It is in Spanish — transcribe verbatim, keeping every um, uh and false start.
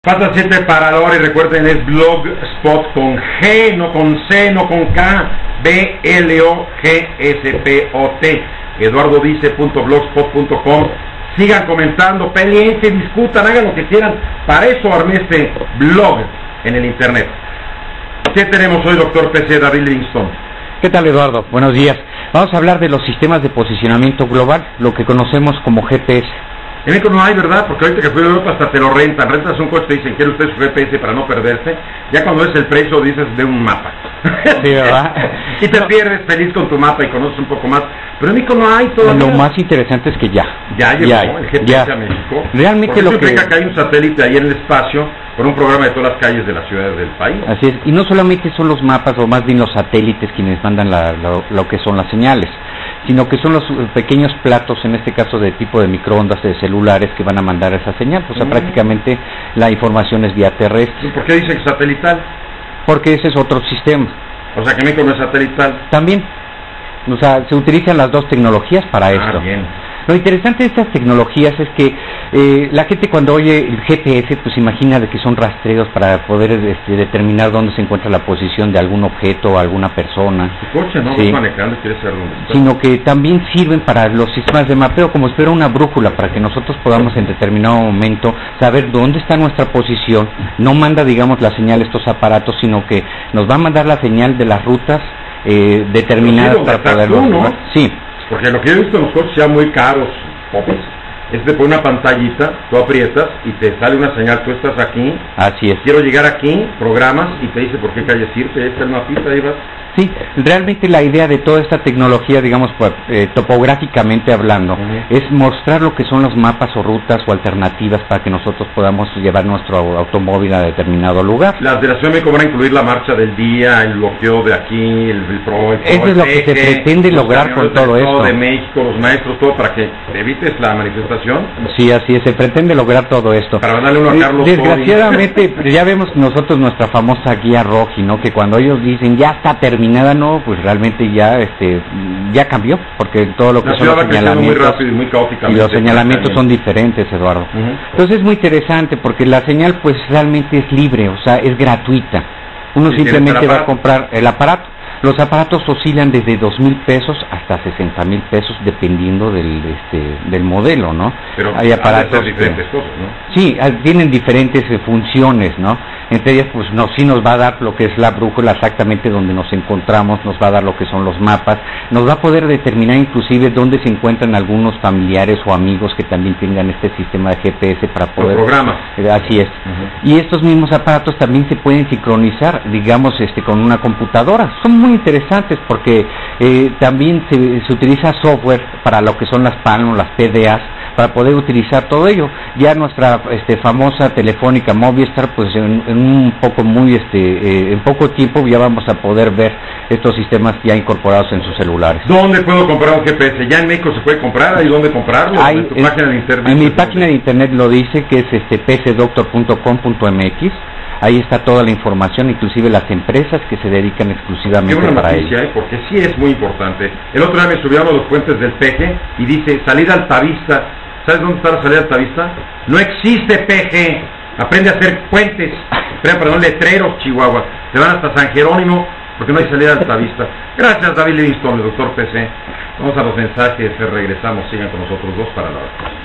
Pasa siempre para la hora y recuerden, es Blogspot con G, no con C, no con K, B L O G S P O T, eduardo dice punto blogspot punto com. Sigan comentando, peleen, discutan, hagan lo que quieran. Para eso armé este blog en el internet. ¿Qué tenemos hoy, doctor P C David Livingstone? ¿Qué tal, Eduardo? Buenos días. Vamos a hablar de los sistemas de posicionamiento global, lo que conocemos como G P S. En México no hay, ¿verdad? Porque ahorita que fui a Europa hasta te lo rentan. Rentas un coche y te dicen, ¿quiere usted su G P S para no perderse? Ya cuando es el precio dices de un mapa. Sí, ¿verdad? Y te no. pierdes feliz con tu mapa y conoces un poco más. Pero en México no hay todavía. Lo más interesante es que ya. Ya llegó ya el G P S ya. a México. Realmente lo que... implica que hay un satélite ahí en el espacio con un programa de todas las calles de las ciudades del país. Así es. Y no solamente son los mapas, o más bien los satélites quienes mandan la, lo, lo que son las señales, sino que son los pequeños platos, en este caso de tipo de microondas de celulares, que van a mandar esa señal. O sea, mm. prácticamente la información es vía terrestre. ¿Y por qué dice que satelital? Porque ese es otro sistema. O sea, que México no es satelital. También. O sea, se utilizan las dos tecnologías para ah, esto. Bien. Lo interesante de estas tecnologías es que eh, la gente cuando oye el G P S pues imagina de que son rastreos para poder este, determinar dónde se encuentra la posición de algún objeto o alguna persona. Tu coche no sí. vas manejando y quieres saber dónde está. Sino que también sirven para los sistemas de mapeo, como si fuera una brújula, para que nosotros podamos en determinado momento saber dónde está nuestra posición. No manda, digamos, la señal estos aparatos, sino que nos va a mandar la señal de las rutas eh, determinadas para poderlo... Tú, ¿no? Sí. Porque lo que yo he visto en los coches ya muy caros, popis, es te pone una pantallita, tú aprietas y te sale una señal, tú estás aquí. Así es. Quiero llegar aquí, programas y te dice por qué calles irte, ahí está el mapita, ahí vas. Sí, realmente la idea de toda esta tecnología, digamos, pues, eh, topográficamente hablando, uh-huh. es mostrar lo que son los mapas o rutas o alternativas para que nosotros podamos llevar nuestro automóvil a determinado lugar. Las de la Ciudad de México van a incluir la marcha del día, el bloqueo de aquí, el, el pro, el pro, Eso el es lo eje, que se pretende lograr con todo esto. de México, los maestros, todo para que evites la manifestación. Sí, así es, se pretende lograr todo esto. Para darle uno a Carlos. Desgraciadamente, ya vemos nosotros nuestra famosa guía Roji, ¿no? Que cuando ellos dicen ya está terminado, nada no, pues realmente ya este ya cambió, porque todo lo que la son los señalamientos muy rápido y, muy y los señalamientos son diferentes, Eduardo. Uh-huh. Entonces es muy interesante porque la señal pues realmente es libre, o sea, es gratuita. Uno sí, simplemente va a comprar el aparato. Los aparatos oscilan desde dos mil pesos hasta sesenta mil pesos dependiendo del este del modelo, ¿no? Pero hay aparatos de diferentes que, cosas, ¿no? Sí, tienen diferentes eh, funciones, ¿no? Entre ellas, pues no, sí nos va a dar lo que es la brújula exactamente donde nos encontramos, nos va a dar lo que son los mapas, nos va a poder determinar inclusive dónde se encuentran algunos familiares o amigos que también tengan este sistema de G P S para poder... programa. Eh, así es. Uh-huh. Y estos mismos aparatos también se pueden sincronizar, digamos, este con una computadora. Son muy interesantes porque eh, también se, se utiliza software para lo que son las P A N o las P D As para poder utilizar todo ello. Ya nuestra este, famosa telefónica Movistar, pues en, en un poco muy este eh, en poco tiempo ya vamos a poder ver estos sistemas ya incorporados en sus celulares. ¿Dónde puedo comprar un G P S? ¿Ya en México se puede comprar? ¿Hay dónde comprarlo? Hay, ¿En tu es, página de internet? En mi página de internet lo dice, que es este p c doctor punto com punto m x. Ahí está toda la información, inclusive las empresas que se dedican exclusivamente Qué buena para noticia, ello. ¿eh? Porque sí es muy importante. El otro día me subí a uno de los puentes del Peje y dice salida Altavista. ¿Sabes dónde está la salida Altavista? No existe, Peje. Aprende a hacer puentes. Perdón, letreros, Chihuahua. Se van hasta San Jerónimo porque no hay salida Altavista. Gracias, David Livingstone, el doctor P C. Vamos a los mensajes, regresamos. Sigan con nosotros dos para la hora.